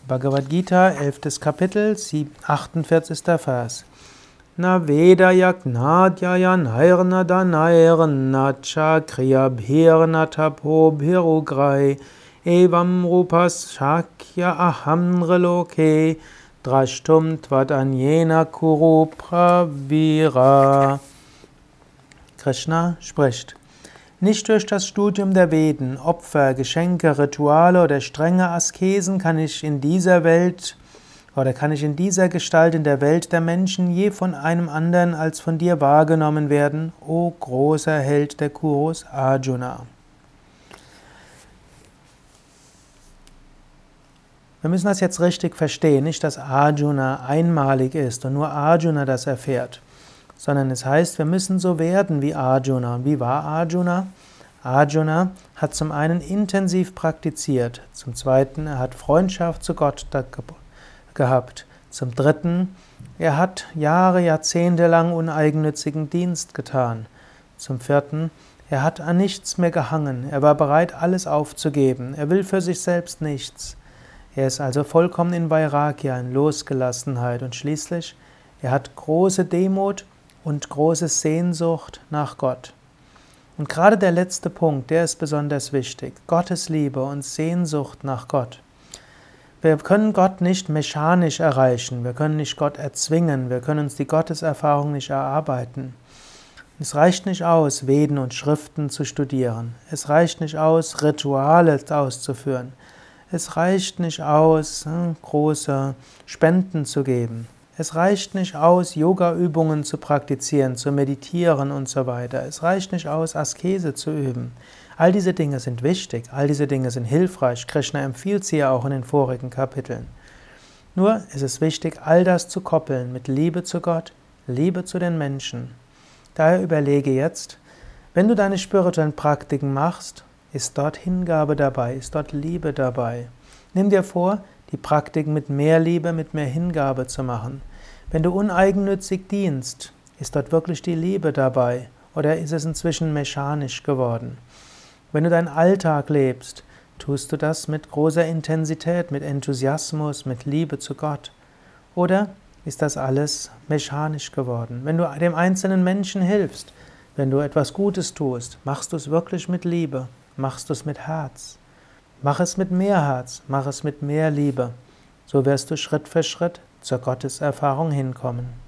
Bhagavad Gita, 11. Kapitel, 48. Vers. Na Veda Yagnadhyaya Nairna Danairna Chakriyabhirna Tapobhirugrai Evam Rupas Shakya Ahamraloke Drashtum Tvadanyena Kuru Pravira. Krishna spricht: Nicht durch das Studium der Veden, Opfer, Geschenke, Rituale oder strenge Askesen kann ich in dieser Gestalt in der Welt der Menschen je von einem anderen als von dir wahrgenommen werden, o großer Held der Kurus Arjuna. Wir müssen das jetzt richtig verstehen, nicht dass Arjuna einmalig ist und nur Arjuna das erfährt, sondern es heißt, wir müssen so werden wie Arjuna. Und wie war Arjuna? Arjuna hat zum einen intensiv praktiziert, zum zweiten, er hat Freundschaft zu Gott gehabt, zum dritten, er hat Jahre, Jahrzehnte lang uneigennützigen Dienst getan, zum vierten, er hat an nichts mehr gehangen, er war bereit, alles aufzugeben, er will für sich selbst nichts. Er ist also vollkommen in Vairagya, in Losgelassenheit, und schließlich, er hat große Demut und große Sehnsucht nach Gott. Und gerade der letzte Punkt, der ist besonders wichtig. Gottes Liebe und Sehnsucht nach Gott. Wir können Gott nicht mechanisch erreichen, wir können nicht Gott erzwingen, wir können uns die Gotteserfahrung nicht erarbeiten. Es reicht nicht aus, Veden und Schriften zu studieren. Es reicht nicht aus, Rituale auszuführen. Es reicht nicht aus, große Spenden zu geben. Es reicht nicht aus, Yoga-Übungen zu praktizieren, zu meditieren und so weiter. Es reicht nicht aus, Askese zu üben. All diese Dinge sind wichtig, all diese Dinge sind hilfreich. Krishna empfiehlt sie ja auch in den vorigen Kapiteln. Nur es ist wichtig, all das zu koppeln mit Liebe zu Gott, Liebe zu den Menschen. Daher überlege jetzt, wenn du deine spirituellen Praktiken machst, ist dort Hingabe dabei, ist dort Liebe dabei. Nimm dir vor, die Praktiken mit mehr Liebe, mit mehr Hingabe zu machen. Wenn du uneigennützig dienst, ist dort wirklich die Liebe dabei oder ist es inzwischen mechanisch geworden? Wenn du deinen Alltag lebst, tust du das mit großer Intensität, mit Enthusiasmus, mit Liebe zu Gott? Oder ist das alles mechanisch geworden? Wenn du dem einzelnen Menschen hilfst, wenn du etwas Gutes tust, machst du es wirklich mit Liebe? Machst du es mit Herz? Mach es mit mehr Herz, mach es mit mehr Liebe. So wirst du Schritt für Schritt zur Gotteserfahrung hinkommen.